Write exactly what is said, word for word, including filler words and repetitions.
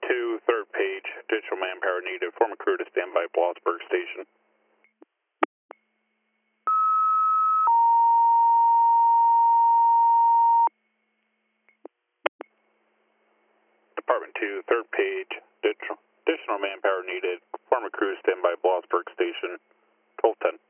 two, third page, additional manpower needed. Form a crew to stand by Blossburg Station. Department two, third page, additional, additional manpower needed. Form a crew to stand by Blossburg Station. twelve ten.